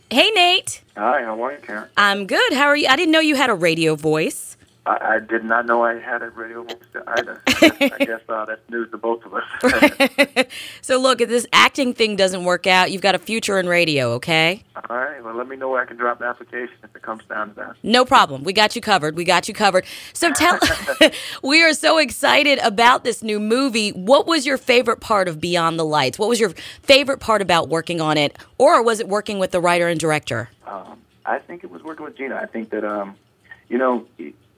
Hey, Nate. Hi, how are you, Karen? I'm good. How are you? I didn't know you had a radio voice. I did not know I had a radio voice either. I guess that's news to both of us. So, look, if this acting thing doesn't work out, you've got a future in radio, okay? All right, well, let me know where I can drop the application if it comes down to that. No problem. We got you covered. We got you covered. So, we are so excited about this new movie. What was your favorite part of Beyond the Lights? What was your favorite part about working on it? Or was it working with the writer and director? I think it was working with Gina. I think that, you know,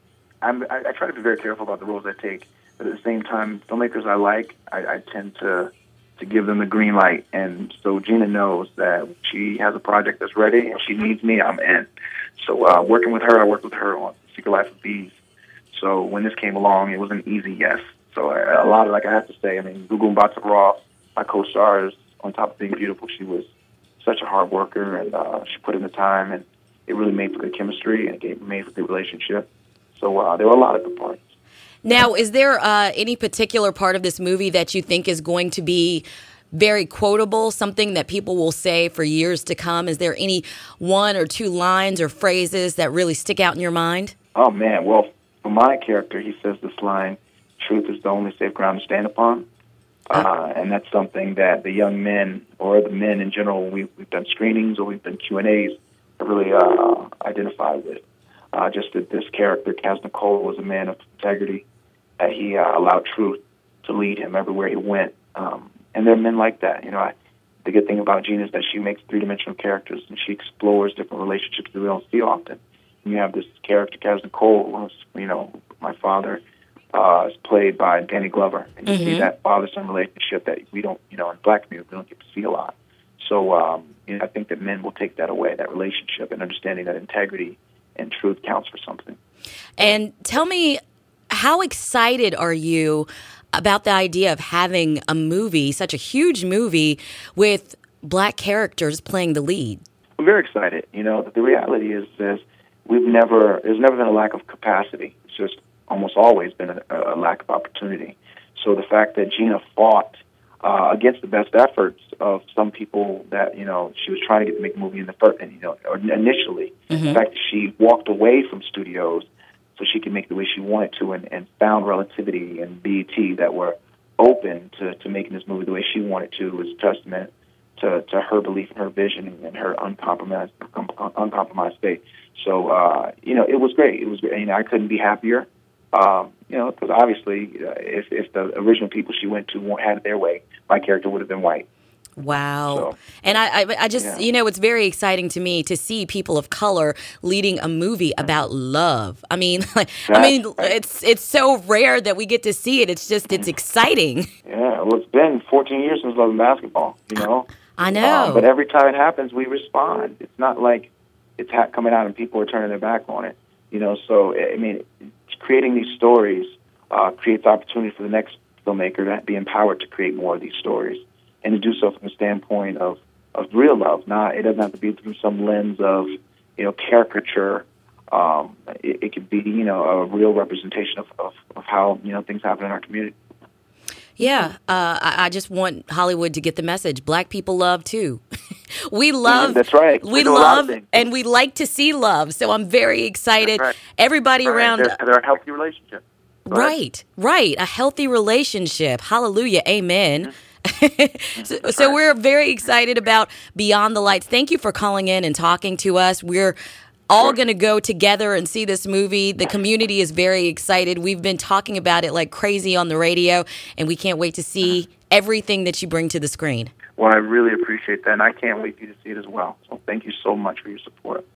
I try to be very careful about the roles I take, but at the same time, filmmakers I tend to give them the green light. And so Gina knows that she has a project that's ready and she needs me, I'm in. So working with her, I worked with her on Secret Life of Bees. So when this came along, it was an easy yes. So a lot of, like I have to say, I mean, Gugu Mbatha-Raw, my co-stars, on top of being beautiful, she was such a hard worker, and she put in the time, and it really made for good chemistry, and it made for good relationship. So there were a lot of good parts. Now, is there any particular part of this movie that you think is going to be very quotable, something that people will say for years to come? Is there any one or two lines or phrases that really stick out in your mind? Oh, man. Well, for my character, he says this line, "Truth is the only safe ground to stand upon." And that's something that the young men, or the men in general, we've done screenings or we've done Q&As, have really identified with. Just that this character, Kaz Nicole, was a man of integrity, that he allowed truth to lead him everywhere he went. And there are men like that. You know, the good thing about Gina is that she makes three-dimensional characters, and she explores different relationships that we don't see often. And you have this character, Kaz Nicole, who's, you know, my father, is played by Danny Glover. And you see that father-son relationship that we don't, you know, in black community, we don't get to see a lot. So you know, I think that men will take that away, that relationship, and understanding that integrity and truth counts for something. And tell me, how excited are you about the idea of having a movie, such a huge movie, with black characters playing the lead? I'm very excited. You know, the reality is there's never been a lack of capacity. It's just almost always been a lack of opportunity. So the fact that Gina fought against the best efforts of some people that, you know, she was trying to get to make a movie in the first, and, you know, initially, the fact that she walked away from studios so she could make it the way she wanted to, and found Relativity and BET that were open to making this movie the way she wanted to, was a testament to her belief in her vision and her uncompromised faith. So, you know, it was great. It was great. You know, I couldn't be happier. You know, because obviously, if the original people she went to had it their way, my character would have been white. Wow. So, and I just, you know, it's very exciting to me to see people of color leading a movie about love. I mean, right. It's so rare that we get to see it. It's just, it's exciting. Yeah, well, it's been 14 years since Love and Basketball, you know? I know. But every time it happens, we respond. It's not like it's coming out and people are turning their back on it, you know? So, I mean, creating these stories creates opportunity for the next filmmaker to be empowered to create more of these stories, and to do so from the standpoint of real love. It doesn't have to be through some lens of, you know, caricature. It could be, you know, a real representation of how, you know, things happen in our community. Yeah, I just want Hollywood to get the message. Black people love too. We love. That's right. We love, and we like to see love. So I'm very excited. Right. Everybody around. They're a healthy relationship. Right. A healthy relationship. Hallelujah. Amen. So we're very excited about Beyond the Lights. Thank you for calling in and talking to us. We're all going to go together and see this movie. The community is very excited. We've been talking about it like crazy on the radio, and we can't wait to see everything that you bring to the screen. Well, I really appreciate that, and I can't wait for you to see it as well. So thank you so much for your support.